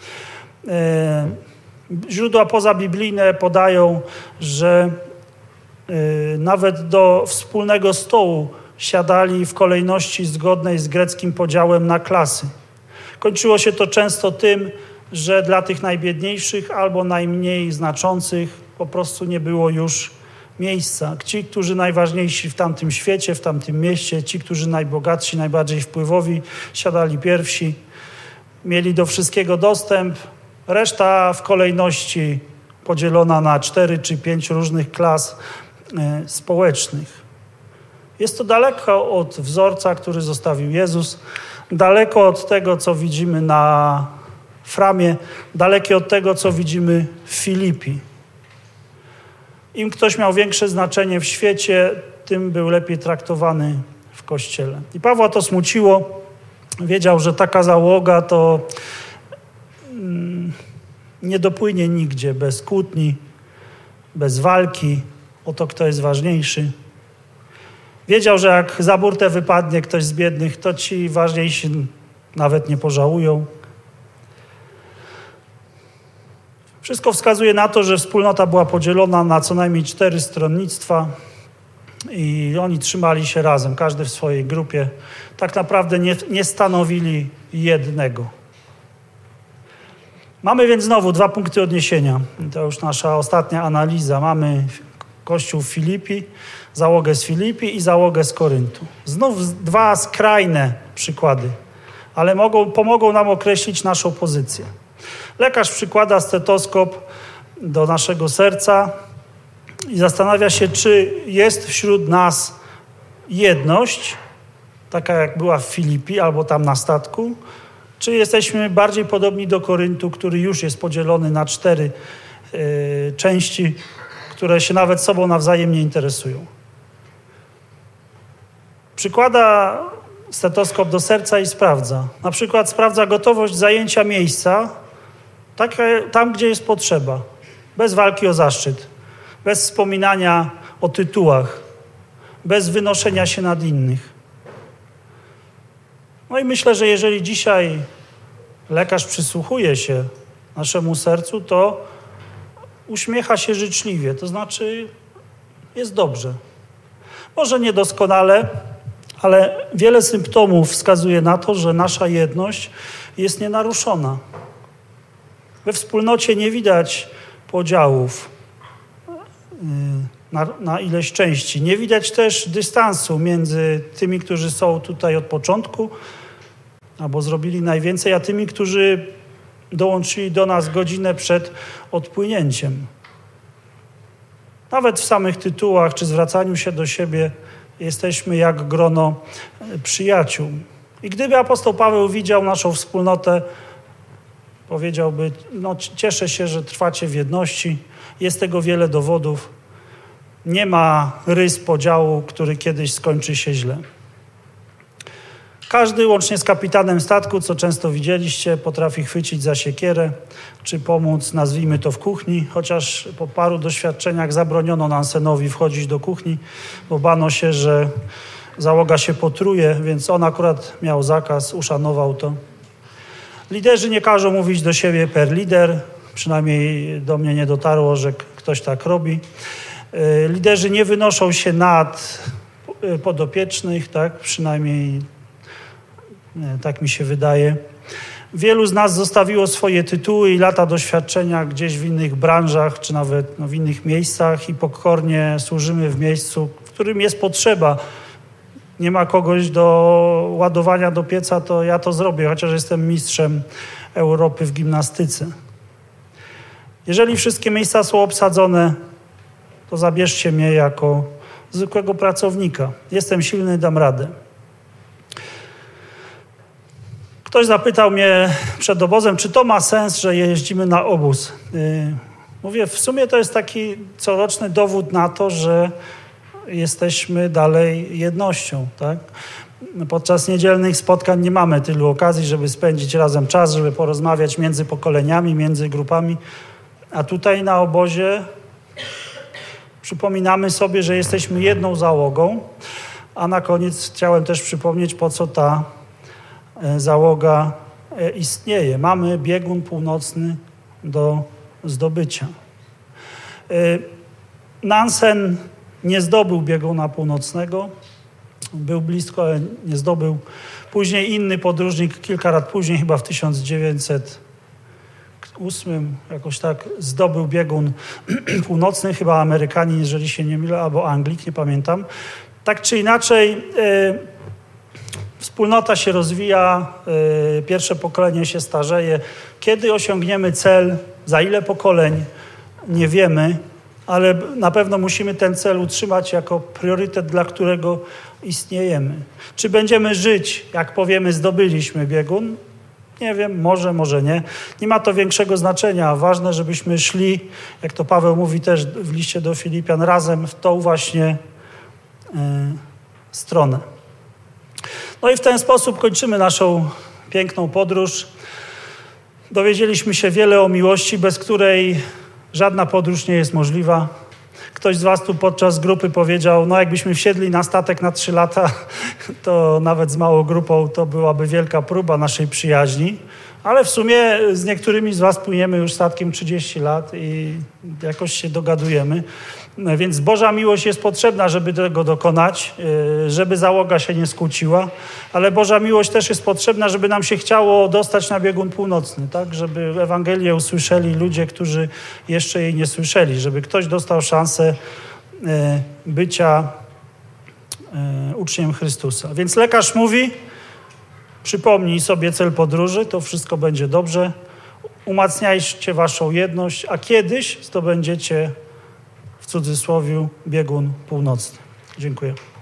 Źródła pozabiblijne podają, że nawet do wspólnego stołu siadali w kolejności zgodnej z greckim podziałem na klasy. Kończyło się to często tym, że dla tych najbiedniejszych albo najmniej znaczących po prostu nie było już miejsca. Ci, którzy najważniejsi w tamtym świecie, w tamtym mieście, ci, którzy najbogatsi, najbardziej wpływowi, siadali pierwsi, mieli do wszystkiego dostęp. Reszta w kolejności podzielona na cztery czy pięć różnych klas społecznych. Jest to daleko od wzorca, który zostawił Jezus, daleko od tego, co widzimy na Framie, dalekie od tego, co widzimy w Filipi. Im ktoś miał większe znaczenie w świecie, tym był lepiej traktowany w Kościele. I Pawła to smuciło. Wiedział, że taka załoga to mm, nie dopłynie nigdzie bez kłótni, bez walki o to, kto jest ważniejszy. Wiedział, że jak za burtę wypadnie ktoś z biednych, to ci ważniejsi nawet nie pożałują. Wszystko wskazuje na to, że wspólnota była podzielona na co najmniej cztery stronnictwa i oni trzymali się razem, każdy w swojej grupie. Tak naprawdę nie, nie stanowili jednego. Mamy więc znowu dwa punkty odniesienia. To już nasza ostatnia analiza. Mamy Kościół w Filipi, załogę z Filipi i załogę z Koryntu. Znów dwa skrajne przykłady, ale mogą, pomogą nam określić naszą pozycję. Lekarz przykłada stetoskop do naszego serca i zastanawia się, czy jest wśród nas jedność, taka jak była w Filipi albo tam na statku, czy jesteśmy bardziej podobni do Koryntu, który już jest podzielony na cztery yy, części, które się nawet sobą nawzajem nie interesują. Przykłada stetoskop do serca i sprawdza. Na przykład sprawdza gotowość zajęcia miejsca tak, tam, gdzie jest potrzeba. Bez walki o zaszczyt. Bez wspominania o tytułach. Bez wynoszenia się nad innych. No i myślę, że jeżeli dzisiaj lekarz przysłuchuje się naszemu sercu, to uśmiecha się życzliwie. To znaczy jest dobrze. Może niedoskonale, ale wiele symptomów wskazuje na to, że nasza jedność jest nienaruszona. We wspólnocie nie widać podziałów na, na ileś części. Nie widać też dystansu między tymi, którzy są tutaj od początku albo zrobili najwięcej, a tymi, którzy dołączyli do nas godzinę przed odpłynięciem. Nawet w samych tytułach czy zwracaniu się do siebie jesteśmy jak grono przyjaciół. I gdyby apostoł Paweł widział naszą wspólnotę, powiedziałby, no cieszę się, że trwacie w jedności, jest tego wiele dowodów, nie ma rys podziału, który kiedyś skończy się źle. Każdy, łącznie z kapitanem statku, co często widzieliście, potrafi chwycić za siekierę, czy pomóc, nazwijmy to, w kuchni, chociaż po paru doświadczeniach zabroniono Nansenowi wchodzić do kuchni, bo bano się, że załoga się potruje, więc on akurat miał zakaz, uszanował to. Liderzy nie każą mówić do siebie per lider, przynajmniej do mnie nie dotarło, że ktoś tak robi. Liderzy nie wynoszą się nad podopiecznych, tak, przynajmniej tak mi się wydaje. Wielu z nas zostawiło swoje tytuły i lata doświadczenia gdzieś w innych branżach, czy nawet no, w innych miejscach i pokornie służymy w miejscu, w którym jest potrzeba. Nie ma kogoś do ładowania do pieca, to ja to zrobię, chociaż jestem mistrzem Europy w gimnastyce. Jeżeli wszystkie miejsca są obsadzone, to zabierzcie mnie jako zwykłego pracownika. Jestem silny, dam radę. Ktoś zapytał mnie przed obozem, czy to ma sens, że jeździmy na obóz. Mówię, w sumie to jest taki coroczny dowód na to, że jesteśmy dalej jednością, tak? Podczas niedzielnych spotkań nie mamy tylu okazji, żeby spędzić razem czas, żeby porozmawiać między pokoleniami, między grupami. A tutaj na obozie przypominamy sobie, że jesteśmy jedną załogą. A na koniec chciałem też przypomnieć, po co ta załoga istnieje. Mamy biegun północny do zdobycia. Nansen nie zdobył bieguna północnego. Był blisko, ale nie zdobył. Później inny podróżnik, kilka lat później, chyba w tysiąc dziewięćset ósmym, jakoś tak, zdobył biegun północny, chyba Amerykanin, jeżeli się nie mylę, albo Anglik, nie pamiętam. Tak czy inaczej, yy, wspólnota się rozwija, yy, pierwsze pokolenie się starzeje. Kiedy osiągniemy cel, za ile pokoleń, nie wiemy, ale na pewno musimy ten cel utrzymać jako priorytet, dla którego istniejemy. Czy będziemy żyć, jak powiemy, zdobyliśmy biegun? Nie wiem, może, może nie. Nie ma to większego znaczenia. Ważne, żebyśmy szli, jak to Paweł mówi też w liście do Filipian, razem w tą właśnie y, stronę. No i w ten sposób kończymy naszą piękną podróż. Dowiedzieliśmy się wiele o miłości, bez której żadna podróż nie jest możliwa. Ktoś z was tu podczas grupy powiedział, no jakbyśmy wsiedli na statek na trzy lata, to nawet z małą grupą to byłaby wielka próba naszej przyjaźni, Ale w sumie z niektórymi z was płyniemy już statkiem trzydzieści lat i jakoś się dogadujemy. Więc Boża miłość jest potrzebna, żeby tego dokonać, żeby załoga się nie skłóciła, ale Boża miłość też jest potrzebna, żeby nam się chciało dostać na biegun północny, tak? Żeby Ewangelię usłyszeli ludzie, którzy jeszcze jej nie słyszeli, żeby ktoś dostał szansę bycia uczniem Chrystusa. Więc lekarz mówi, przypomnij sobie cel podróży, to wszystko będzie dobrze, umacniajcie waszą jedność, a kiedyś zdobędziecie w cudzysłowie biegun północny. Dziękuję.